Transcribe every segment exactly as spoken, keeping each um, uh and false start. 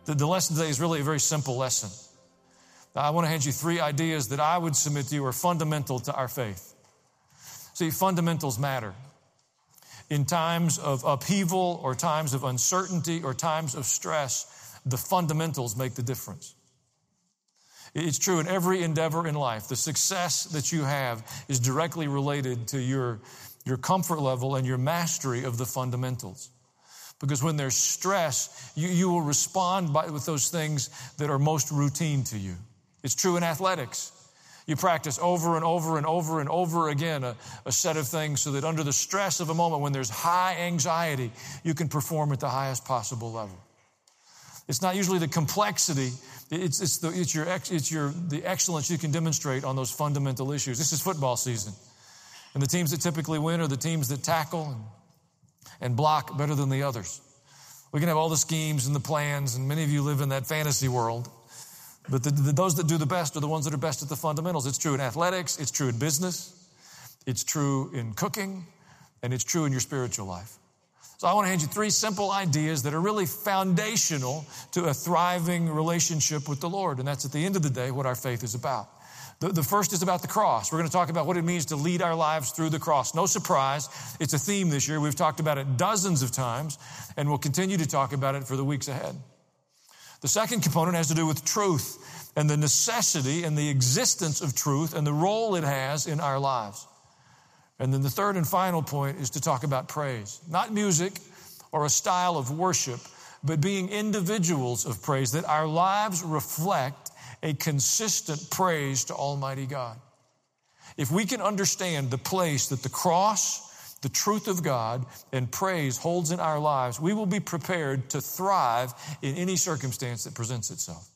The, the lesson today is really a very simple lesson. Now, I want to hand you three ideas that I would submit to you are fundamental to our faith. See, fundamentals matter. In times of upheaval or times of uncertainty or times of stress, the fundamentals make the difference. It's true in every endeavor in life. The success that you have is directly related to your, your comfort level and your mastery of the fundamentals. Because when there's stress, you, you will respond by, with those things that are most routine to you. It's true in athletics. You practice over and over and over and over again a, a set of things so that under the stress of a moment when there's high anxiety, you can perform at the highest possible level. It's not usually the complexity. It's, it's, the, it's, your, it's your, the excellence you can demonstrate on those fundamental issues. This is football season. And the teams that typically win are the teams that tackle and, and block better than the others. We can have all the schemes and the plans, and many of you live in that fantasy world. But the, the, those that do the best are the ones that are best at the fundamentals. It's true in athletics. It's true in business. It's true in cooking. And it's true in your spiritual life. So I want to hand you three simple ideas that are really foundational to a thriving relationship with the Lord. And that's at the end of the day what our faith is about. The, the first is about the cross. We're going to talk about what it means to lead our lives through the cross. No surprise. It's a theme this year. We've talked about it dozens of times, and we'll continue to talk about it for the weeks ahead. The second component has to do with truth and the necessity and the existence of truth and the role it has in our lives. And then the third and final point is to talk about praise. Not music or a style of worship, but being individuals of praise, that our lives reflect a consistent praise to Almighty God. If we can understand the place that the cross, the truth of God, and praise holds in our lives, we will be prepared to thrive in any circumstance that presents itself.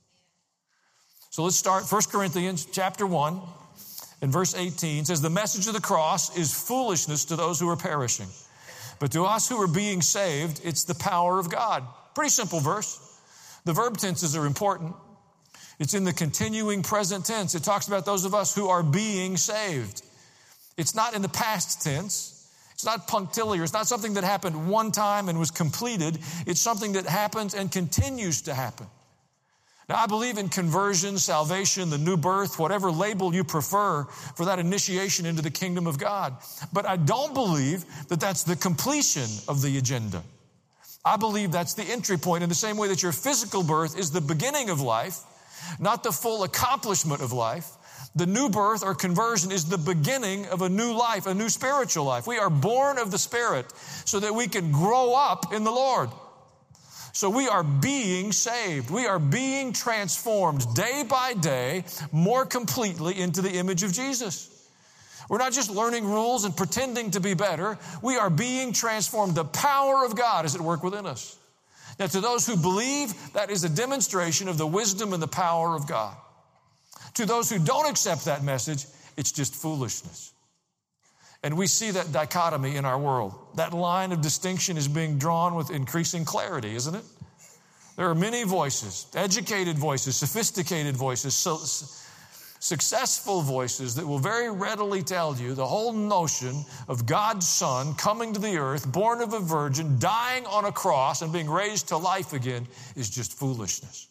So let's start. First Corinthians chapter one and verse eighteen says, the message of the cross is foolishness to those who are perishing. But to us who are being saved, it's the power of God. Pretty simple verse. The verb tenses are important. It's in the continuing present tense. It talks about those of us who are being saved. It's not in the past tense. It's not punctiliar. It's not something that happened one time and was completed. It's something that happens and continues to happen. Now, I believe in conversion, salvation, the new birth, whatever label you prefer for that initiation into the kingdom of God. But I don't believe that that's the completion of the agenda. I believe that's the entry point in the same way that your physical birth is the beginning of life, not the full accomplishment of life. The new birth or conversion is the beginning of a new life, a new spiritual life. We are born of the Spirit so that we can grow up in the Lord. So we are being saved. We are being transformed day by day more completely into the image of Jesus. We're not just learning rules and pretending to be better. We are being transformed. The power of God is at work within us. Now, to those who believe, that is a demonstration of the wisdom and the power of God. To those who don't accept that message, it's just foolishness. And we see that dichotomy in our world. That line of distinction is being drawn with increasing clarity, isn't it? There are many voices, educated voices, sophisticated voices, so, successful voices that will very readily tell you the whole notion of God's Son coming to the earth, born of a virgin, dying on a cross, and being raised to life again is just foolishness.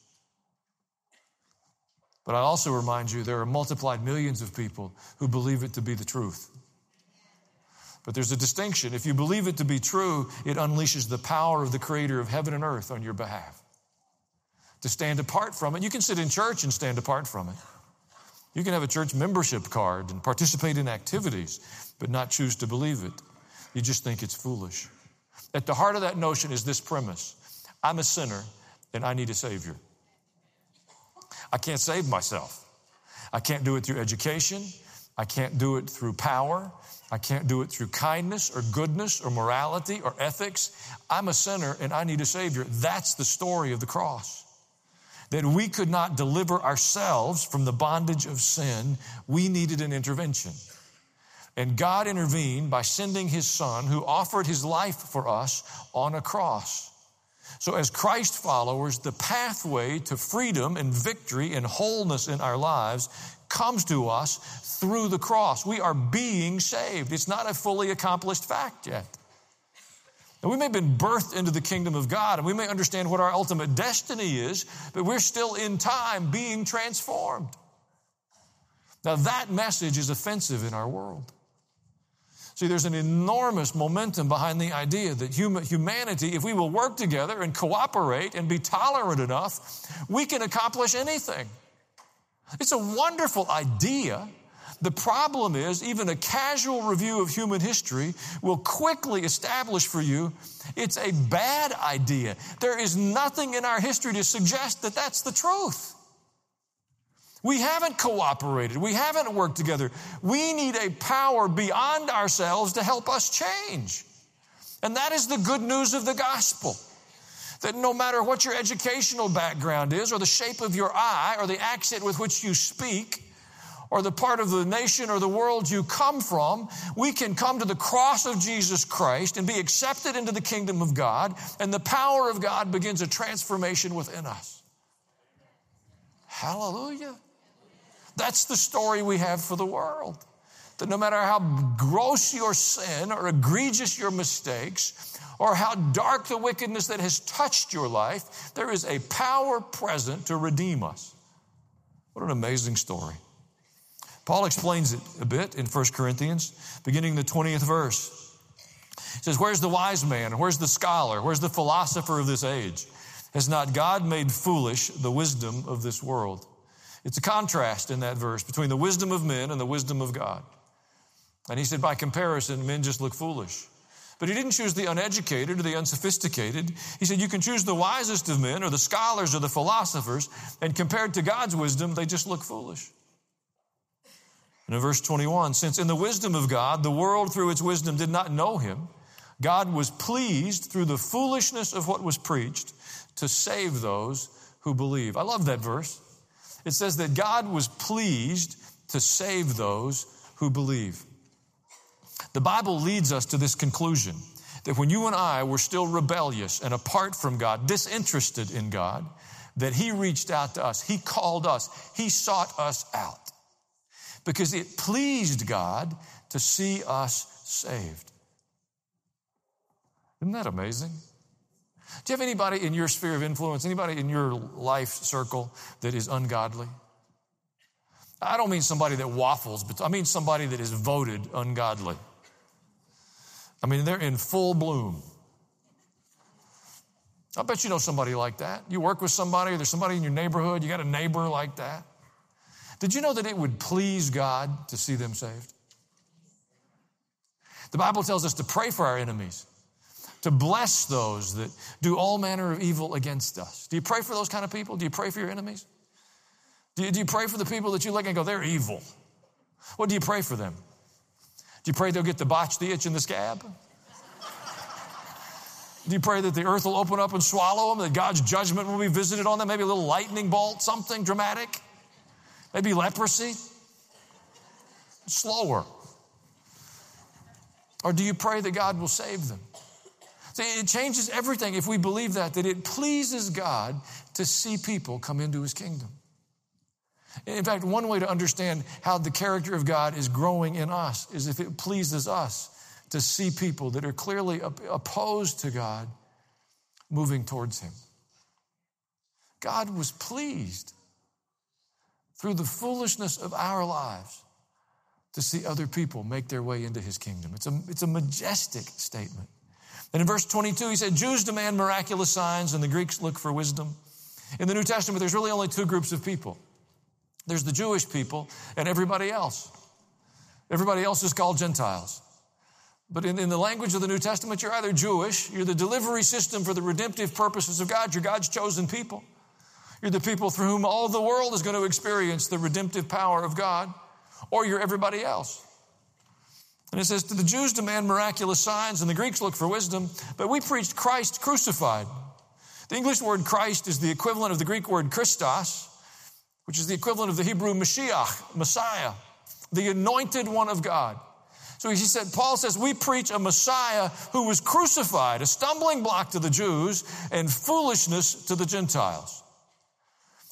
But I also remind you there are multiplied millions of people who believe it to be the truth. But there's a distinction. If you believe it to be true, it unleashes the power of the Creator of heaven and earth on your behalf. To stand apart from it, you can sit in church and stand apart from it. You can have a church membership card and participate in activities, but not choose to believe it. You just think it's foolish. At the heart of that notion is this premise. I'm a sinner and I need a Savior. I can't save myself. I can't do it through education. I can't do it through power. I can't do it through kindness or goodness or morality or ethics. I'm a sinner and I need a Savior. That's the story of the cross. That we could not deliver ourselves from the bondage of sin. We needed an intervention. And God intervened by sending His Son, who offered His life for us on a cross. So as Christ followers, the pathway to freedom and victory and wholeness in our lives comes to us through the cross. We are being saved. It's not a fully accomplished fact yet. And we may have been birthed into the kingdom of God, and we may understand what our ultimate destiny is, but we're still in time being transformed. Now that message is offensive in our world. See, there's an enormous momentum behind the idea that human, humanity, if we will work together and cooperate and be tolerant enough, we can accomplish anything. It's a wonderful idea. The problem is, even a casual review of human history will quickly establish for you it's a bad idea. There is nothing in our history to suggest that that's the truth. We haven't cooperated. We haven't worked together. We need a power beyond ourselves to help us change. And that is the good news of the gospel. That no matter what your educational background is, or the shape of your eye, or the accent with which you speak, or the part of the nation or the world you come from, we can come to the cross of Jesus Christ and be accepted into the kingdom of God, and the power of God begins a transformation within us. Hallelujah. That's the story we have for the world. That no matter how gross your sin or egregious your mistakes, or how dark the wickedness that has touched your life, there is a power present to redeem us. What an amazing story. Paul explains it a bit in First Corinthians, beginning the twentieth verse. He says, where's the wise man? Where's the scholar? Where's the philosopher of this age? Has not God made foolish the wisdom of this world? It's a contrast in that verse between the wisdom of men and the wisdom of God. And he said, by comparison, men just look foolish. But he didn't choose the uneducated or the unsophisticated. He said, you can choose the wisest of men or the scholars or the philosophers, and compared to God's wisdom, they just look foolish. And in verse twenty-one, since in the wisdom of God, the world through its wisdom did not know him, God was pleased through the foolishness of what was preached to save those who believe. I love that verse. It says that God was pleased to save those who believe. The Bible leads us to this conclusion, that when you and I were still rebellious and apart from God, disinterested in God, that he reached out to us. He called us. He sought us out. Because it pleased God to see us saved. Isn't that amazing? Do you have anybody in your sphere of influence, anybody in your life circle that is ungodly? I don't mean somebody that waffles, but I mean somebody that is voted ungodly. I mean, they're in full bloom. I bet you know somebody like that. You work with somebody, or there's somebody in your neighborhood, you got a neighbor like that. Did you know that it would please God to see them saved? The Bible tells us to pray for our enemies, to bless those that do all manner of evil against us. Do you pray for those kind of people? Do you pray for your enemies? Do you, do you pray for the people that you look and go, they're evil? What do you pray for them? Do you pray they'll get the botch, the itch, and the scab? Do you pray that the earth will open up and swallow them, that God's judgment will be visited on them, maybe a little lightning bolt, something dramatic? Maybe leprosy? Slower. Or do you pray that God will save them? See, it changes everything if we believe that, that it pleases God to see people come into his kingdom. In fact, one way to understand how the character of God is growing in us is if it pleases us to see people that are clearly opposed to God moving towards him. God was pleased through the foolishness of our lives to see other people make their way into his kingdom. It's a, it's a majestic statement. And in verse twenty-two, he said, Jews demand miraculous signs and the Greeks look for wisdom. In the New Testament, there's really only two groups of people. There's the Jewish people and everybody else. Everybody else is called Gentiles. But in, in the language of the New Testament, you're either Jewish, you're the delivery system for the redemptive purposes of God, you're God's chosen people. You're the people through whom all the world is going to experience the redemptive power of God, or you're everybody else. And it says, to the Jews demand miraculous signs, and the Greeks look for wisdom, but we preached Christ crucified. The English word Christ is the equivalent of the Greek word Christos, which is the equivalent of the Hebrew Mashiach, Messiah, the anointed one of God. So he said, Paul says, we preach a Messiah who was crucified, a stumbling block to the Jews and foolishness to the Gentiles.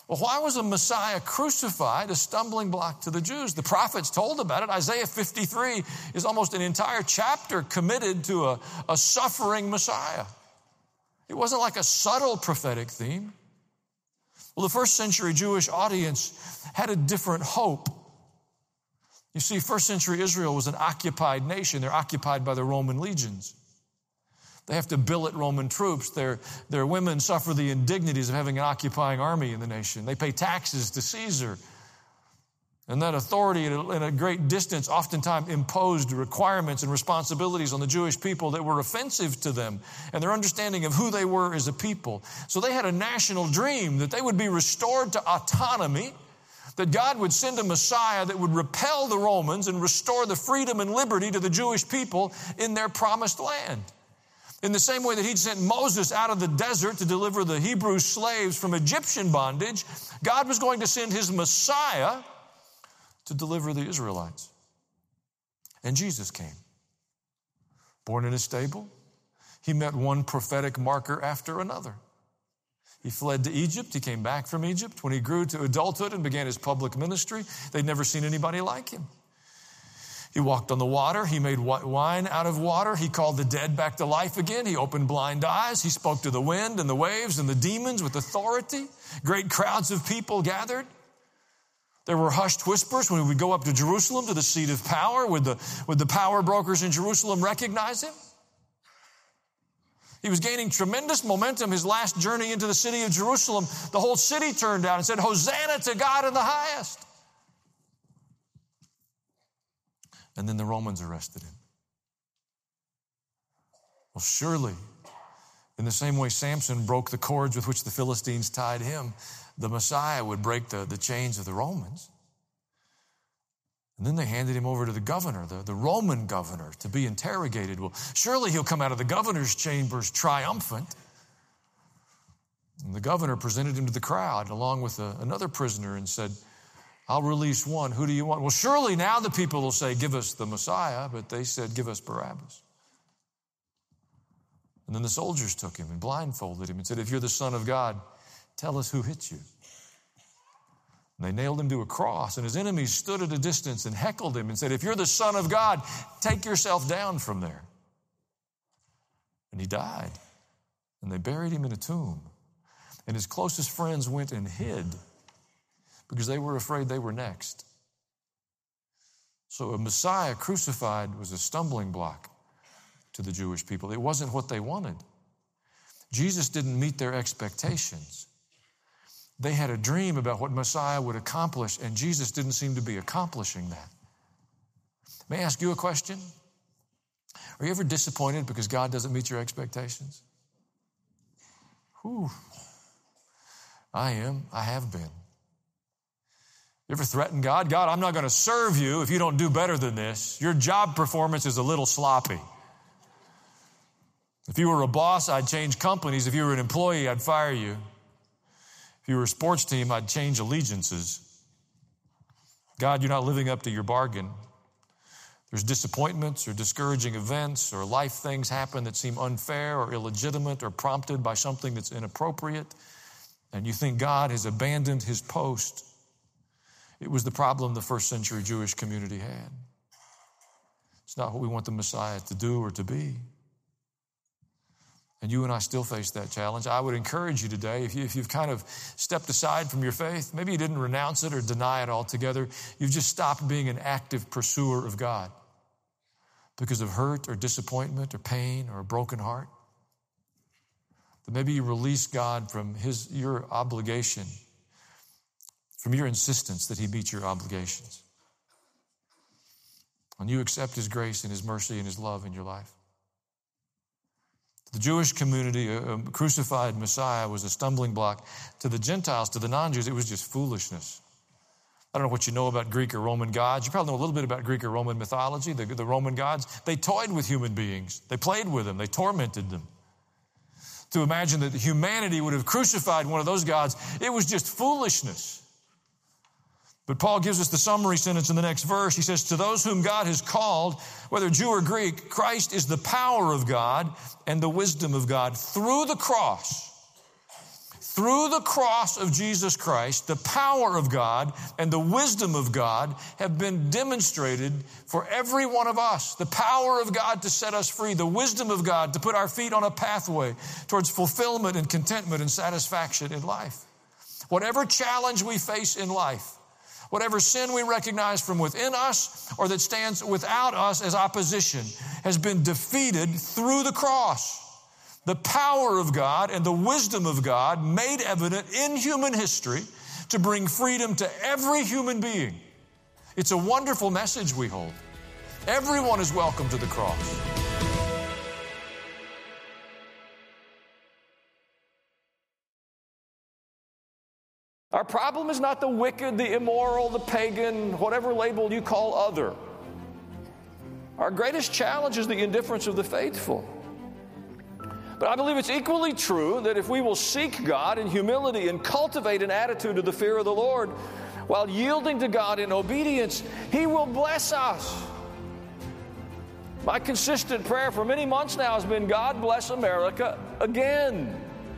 Well, why was a Messiah crucified a stumbling block to the Jews? The prophets told about it. Isaiah fifty-three is almost an entire chapter committed to a, a suffering Messiah. It wasn't like a subtle prophetic theme. Well, the first century Jewish audience had a different hope. You see, first century Israel was an occupied nation. They're occupied by the Roman legions. They have to billet Roman troops. Their, their women suffer the indignities of having an occupying army in the nation. They pay taxes to Caesar. And that authority at a, at a great distance oftentimes imposed requirements and responsibilities on the Jewish people that were offensive to them and their understanding of who they were as a people. So they had a national dream that they would be restored to autonomy, that God would send a Messiah that would repel the Romans and restore the freedom and liberty to the Jewish people in their promised land. In the same way that he'd sent Moses out of the desert to deliver the Hebrew slaves from Egyptian bondage, God was going to send his Messiah to deliver the Israelites. And Jesus came. Born in a stable, he met one prophetic marker after another. He fled to Egypt. He came back from Egypt. When he grew to adulthood and began his public ministry, they'd never seen anybody like him. He walked on the water. He made wine out of water. He called the dead back to life again. He opened blind eyes. He spoke to the wind and the waves and the demons with authority. Great crowds of people gathered. There were hushed whispers when we would go up to Jerusalem, to the seat of power. Would the, would the power brokers in Jerusalem recognize him? He was gaining tremendous momentum his last journey into the city of Jerusalem. The whole city turned out and said, "Hosanna to God in the highest." And then the Romans arrested him. Well, surely, in the same way Samson broke the cords with which the Philistines tied him, the Messiah would break the, the chains of the Romans. And then they handed him over to the governor, the, the Roman governor, to be interrogated. Well, surely he'll come out of the governor's chambers triumphant. And the governor presented him to the crowd along with a, another prisoner and said, "I'll release one. Who do you want?" Well, surely now the people will say, "Give us the Messiah." But they said, "Give us Barabbas." And then the soldiers took him and blindfolded him and said, "If you're the Son of God, tell us who hit you." And they nailed him to a cross, and his enemies stood at a distance and heckled him and said, "If you're the Son of God, take yourself down from there." And he died, and they buried him in a tomb. And his closest friends went and hid because they were afraid they were next. So a Messiah crucified was a stumbling block to the Jewish people. It wasn't what they wanted. Jesus didn't meet their expectations. They had a dream about what Messiah would accomplish, and Jesus didn't seem to be accomplishing that. May I ask you a question? Are you ever disappointed because God doesn't meet your expectations? Whew. I am. I have been. You ever threaten God? God, I'm not going to serve you if you don't do better than this. Your job performance is a little sloppy. If you were a boss, I'd change companies. If you were an employee, I'd fire you. If you were a sports team, I'd change allegiances. God, you're not living up to your bargain. There's disappointments or discouraging events or life things happen that seem unfair or illegitimate or prompted by something that's inappropriate. And you think God has abandoned his post. It was the problem the first century Jewish community had. It's not what we want the Messiah to do or to be. And you and I still face that challenge. I would encourage you today, if, you, if you've kind of stepped aside from your faith, maybe you didn't renounce it or deny it altogether, you've just stopped being an active pursuer of God because of hurt or disappointment or pain or a broken heart. That maybe you release God from his your obligation, from your insistence that he meet your obligations. And you accept his grace and his mercy and his love in your life. The Jewish community, a crucified Messiah was a stumbling block. To the Gentiles, to the non-Jews, it was just foolishness. I don't know what you know about Greek or Roman gods. You probably know a little bit about Greek or Roman mythology. The, the Roman gods, they toyed with human beings. They played with them. They tormented them. To imagine that humanity would have crucified one of those gods, it was just foolishness. But Paul gives us the summary sentence in the next verse. He says, "To those whom God has called, whether Jew or Greek, Christ is the power of God and the wisdom of God." Through the cross, Through the cross of Jesus Christ, the power of God and the wisdom of God have been demonstrated for every one of us. The power of God to set us free, the wisdom of God to put our feet on a pathway towards fulfillment and contentment and satisfaction in life. Whatever challenge we face in life, whatever sin we recognize from within us or that stands without us as opposition, has been defeated through the cross. The power of God and the wisdom of God made evident in human history to bring freedom to every human being. It's a wonderful message we hold. Everyone is welcome to the cross. Our problem is not the wicked, the immoral, the pagan, whatever label you call other. Our greatest challenge is the indifference of the faithful. But I believe it's equally true that if we will seek God in humility and cultivate an attitude of the fear of the Lord while yielding to God in obedience, He will bless us. My consistent prayer for many months now has been, God bless America again.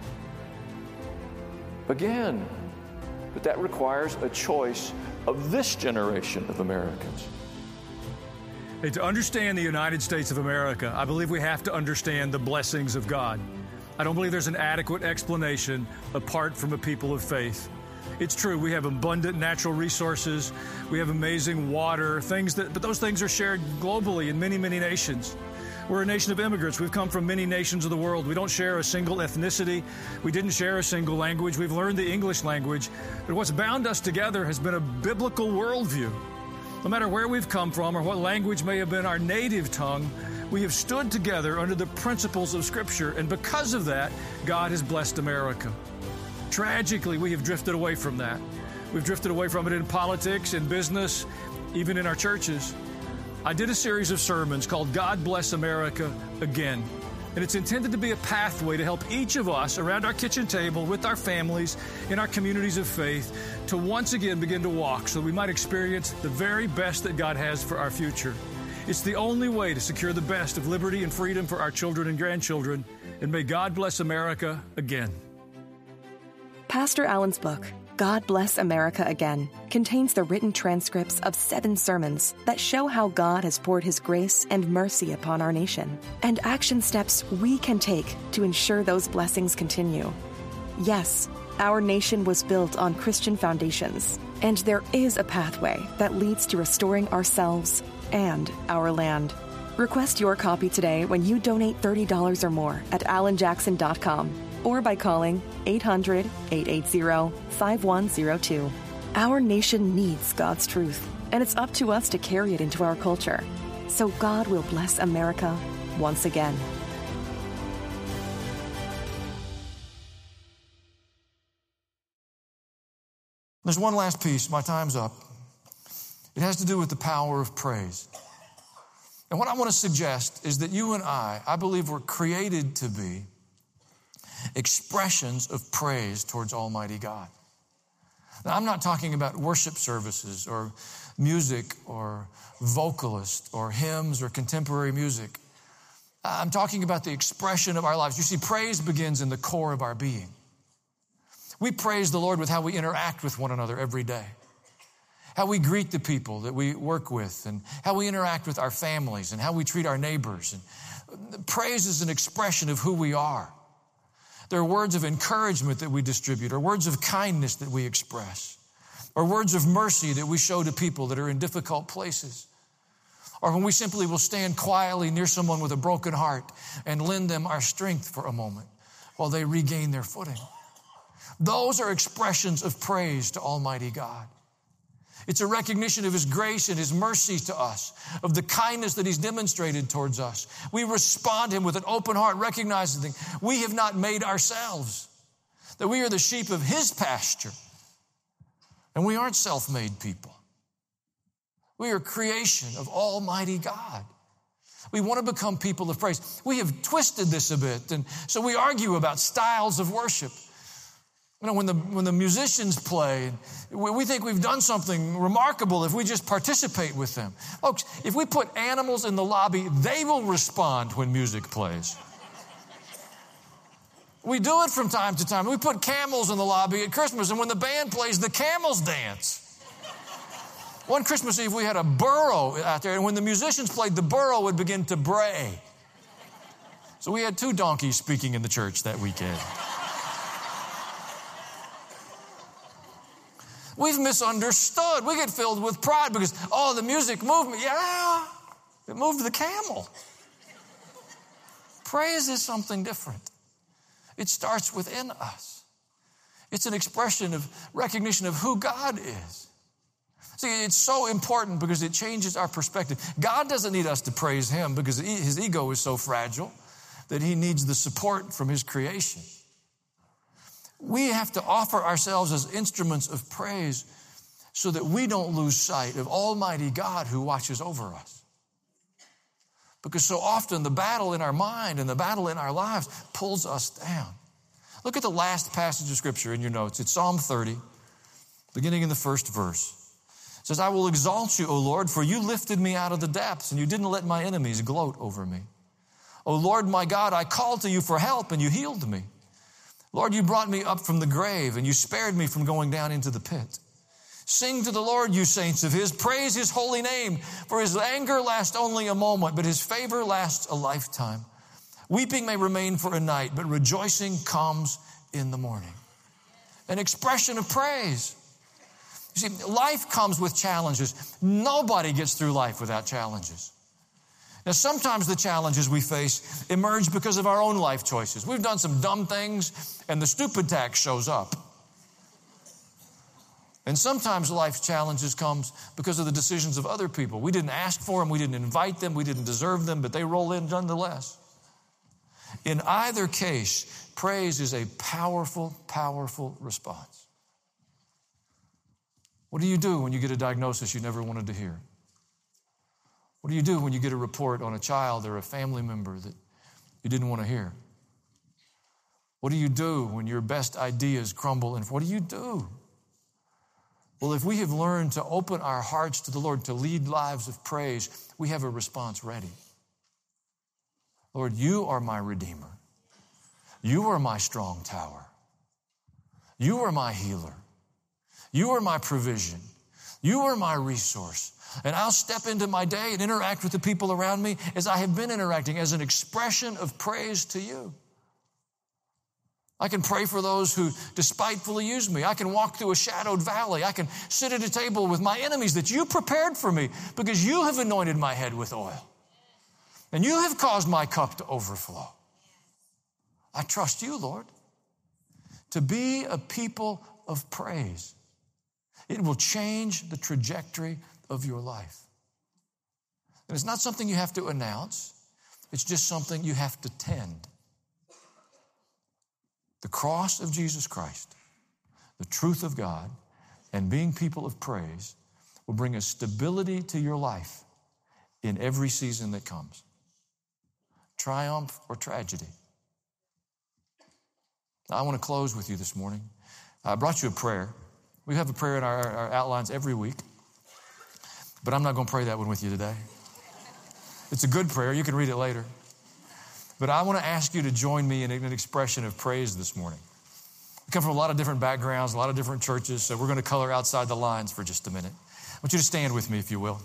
Again. But that requires a choice of this generation of Americans. Hey, to understand the United States of America, I believe we have to understand the blessings of God. I don't believe there's an adequate explanation apart from a people of faith. It's true, we have abundant natural resources, we have amazing water, things that, but those things are shared globally in many, many nations. We're a nation of immigrants. We've come from many nations of the world. We don't share a single ethnicity. We didn't share a single language. We've learned the English language. But what's bound us together has been a biblical worldview. No matter where we've come from or what language may have been our native tongue, we have stood together under the principles of Scripture, and because of that, God has blessed America. Tragically, we have drifted away from that. We've drifted away from it in politics, in business, even in our churches. I did a series of sermons called God Bless America Again, and it's intended to be a pathway to help each of us around our kitchen table, with our families, in our communities of faith, to once again begin to walk so that we might experience the very best that God has for our future. It's the only way to secure the best of liberty and freedom for our children and grandchildren, and may God bless America again. Pastor Allen's book, God Bless America Again, contains the written transcripts of seven sermons that show how God has poured His grace and mercy upon our nation, and action steps we can take to ensure those blessings continue. Yes, our nation was built on Christian foundations, and there is a pathway that leads to restoring ourselves and our land. Request your copy today when you donate thirty dollars or more at alan jackson dot com or by calling eight hundred, eight eight zero, five one zero two. Our nation needs God's truth, and it's up to us to carry it into our culture. So God will bless America once again. There's one last piece. My time's up. It has to do with the power of praise. And what I want to suggest is that you and I, I believe we're created to be expressions of praise towards Almighty God. Now, I'm not talking about worship services or music or vocalists or hymns or contemporary music. I'm talking about the expression of our lives. You see, praise begins in the core of our being. We praise the Lord with how we interact with one another every day, how we greet the people that we work with, and how we interact with our families, and how we treat our neighbors. And praise is an expression of who we are. There are words of encouragement that we distribute, or words of kindness that we express, or words of mercy that we show to people that are in difficult places, or when we simply will stand quietly near someone with a broken heart and lend them our strength for a moment while they regain their footing. Those are expressions of praise to Almighty God. It's a recognition of His grace and His mercy to us, of the kindness that He's demonstrated towards us. We respond to Him with an open heart, recognizing that we have not made ourselves, that we are the sheep of His pasture, and we aren't self-made people. We are creation of Almighty God. We want to become people of praise. We have twisted this a bit, and so we argue about styles of worship. You know, when the when the musicians play, we think we've done something remarkable if we just participate with them. Folks, if we put animals in the lobby, they will respond when music plays. We do it from time to time. We put camels in the lobby at Christmas, and when the band plays, the camels dance. One Christmas Eve, we had a burro out there, and when the musicians played, the burro would begin to bray. So we had two donkeys speaking in the church that weekend. We've misunderstood. We get filled with pride because, oh, the music moved me. Yeah, it moved the camel. Praise is something different. It starts within us. It's an expression of recognition of who God is. See, it's so important because it changes our perspective. God doesn't need us to praise him because his ego is so fragile that he needs the support from his creation. We have to offer ourselves as instruments of praise so that we don't lose sight of Almighty God who watches over us. Because so often the battle in our mind and the battle in our lives pulls us down. Look at the last passage of Scripture in your notes. It's Psalm thirty, beginning in the first verse. It says, I will exalt you, O Lord, for you lifted me out of the depths, and you didn't let my enemies gloat over me. O Lord, my God, I called to you for help, and you healed me. Lord, you brought me up from the grave, and you spared me from going down into the pit. Sing to the Lord, you saints of his. Praise his holy name, for his anger lasts only a moment, but his favor lasts a lifetime. Weeping may remain for a night, but rejoicing comes in the morning. An expression of praise. You see, life comes with challenges. Nobody gets through life without challenges. Now, sometimes the challenges we face emerge because of our own life choices. We've done some dumb things, and the stupid tax shows up. And sometimes life's challenges come because of the decisions of other people. We didn't ask for them, we didn't invite them, we didn't deserve them, but they roll in nonetheless. In either case, praise is a powerful, powerful response. What do you do when you get a diagnosis you never wanted to hear? What do you do when you get a report on a child or a family member that you didn't want to hear? What do you do when your best ideas crumble? And what do you do? Well, if we have learned to open our hearts to the Lord, to lead lives of praise, we have a response ready. Lord, you are my Redeemer. You are my strong tower. You are my healer. You are my provision. You are my resource. And I'll step into my day and interact with the people around me as I have been interacting, as an expression of praise to you. I can pray for those who despitefully use me. I can walk through a shadowed valley. I can sit at a table with my enemies that you prepared for me because you have anointed my head with oil. And you have caused my cup to overflow. I trust you, Lord, to be a people of praise. It will change the trajectory of your life. And it's not something you have to announce. It's just something you have to tend. The cross of Jesus Christ, the truth of God, and being people of praise will bring a stability to your life in every season that comes. Triumph or tragedy. Now, I want to close with you this morning. I brought you a prayer. We have a prayer in our, our outlines every week, but I'm not going to pray that one with you today. It's a good prayer. You can read it later. But I want to ask you to join me in an expression of praise this morning. We come from a lot of different backgrounds, a lot of different churches, so we're going to color outside the lines for just a minute. I want you to stand with me, if you will.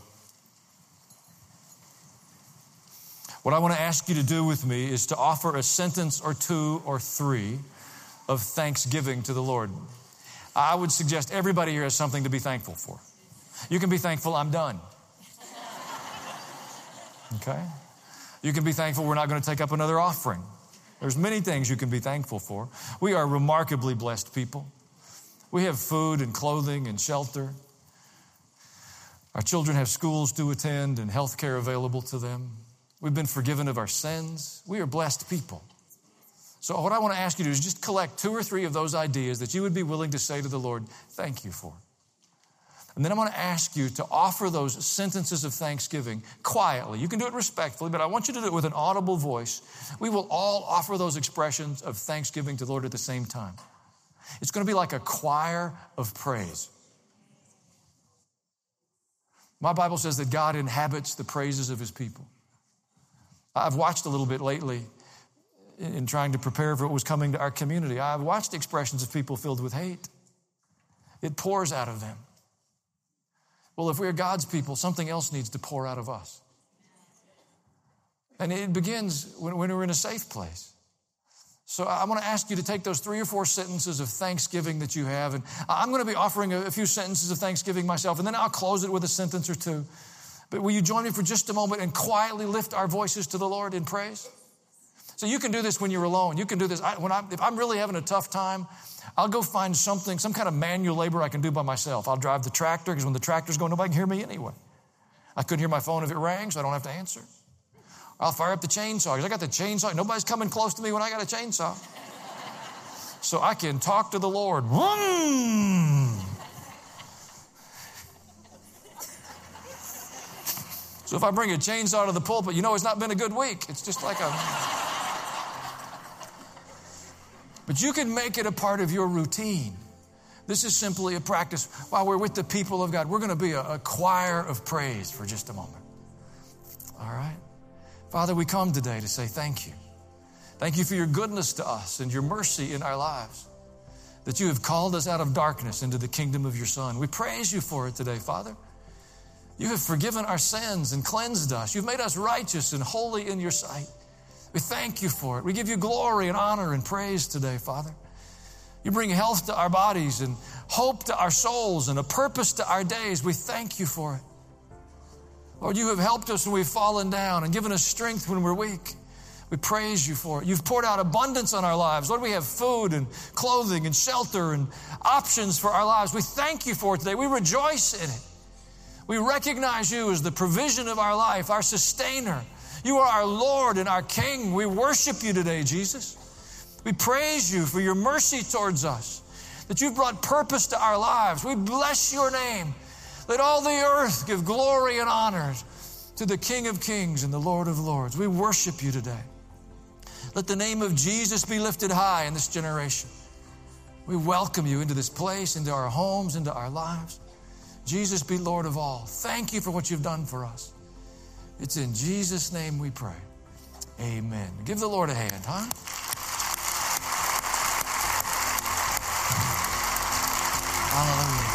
What I want to ask you to do with me is to offer a sentence or two or three of thanksgiving to the Lord. I would suggest everybody here has something to be thankful for. You can be thankful I'm done. Okay? You can be thankful we're not going to take up another offering. There's many things you can be thankful for. We are remarkably blessed people. We have food and clothing and shelter. Our children have schools to attend and health care available to them. We've been forgiven of our sins. We are blessed people. So what I want to ask you to do is just collect two or three of those ideas that you would be willing to say to the Lord, thank you for. And then I'm going to ask you to offer those sentences of thanksgiving quietly. You can do it respectfully, but I want you to do it with an audible voice. We will all offer those expressions of thanksgiving to the Lord at the same time. It's going to be like a choir of praise. My Bible says that God inhabits the praises of his people. I've watched a little bit lately in trying to prepare for what was coming to our community. I've watched expressions of people filled with hate. It pours out of them. Well, if we're God's people, something else needs to pour out of us. And it begins when, when we're in a safe place. So I want to ask you to take those three or four sentences of thanksgiving that you have. And I'm going to be offering a, a few sentences of thanksgiving myself, and then I'll close it with a sentence or two. But will you join me for just a moment and quietly lift our voices to the Lord in praise? So you can do this when you're alone. You can do this. I, when I'm, if I'm really having a tough time, I'll go find something, some kind of manual labor I can do by myself. I'll drive the tractor, because when the tractor's going, nobody can hear me anyway. I couldn't hear my phone if it rang, so I don't have to answer. I'll fire up the chainsaw, because I got the chainsaw. Nobody's coming close to me when I got a chainsaw. So I can talk to the Lord. Vroom! So if I bring a chainsaw to the pulpit, you know it's not been a good week. It's just like a... But you can make it a part of your routine. This is simply a practice. While we're with the people of God, we're going to be a, a choir of praise for just a moment. All right? Father, we come today to say thank you. Thank you for your goodness to us and your mercy in our lives, that you have called us out of darkness into the kingdom of your Son. We praise you for it today, Father. You have forgiven our sins and cleansed us. You've made us righteous and holy in your sight. We thank you for it. We give you glory and honor and praise today, Father. You bring health to our bodies and hope to our souls and a purpose to our days. We thank you for it. Lord, you have helped us when we've fallen down and given us strength when we're weak. We praise you for it. You've poured out abundance on our lives. Lord, we have food and clothing and shelter and options for our lives. We thank you for it today. We rejoice in it. We recognize you as the provision of our life, our sustainer. You are our Lord and our King. We worship you today, Jesus. We praise you for your mercy towards us, that you've brought purpose to our lives. We bless your name. Let all the earth give glory and honor to the King of Kings and the Lord of Lords. We worship you today. Let the name of Jesus be lifted high in this generation. We welcome you into this place, into our homes, into our lives. Jesus, be Lord of all. Thank you for what you've done for us. It's in Jesus' name we pray. Amen. Give the Lord a hand, huh? Hallelujah.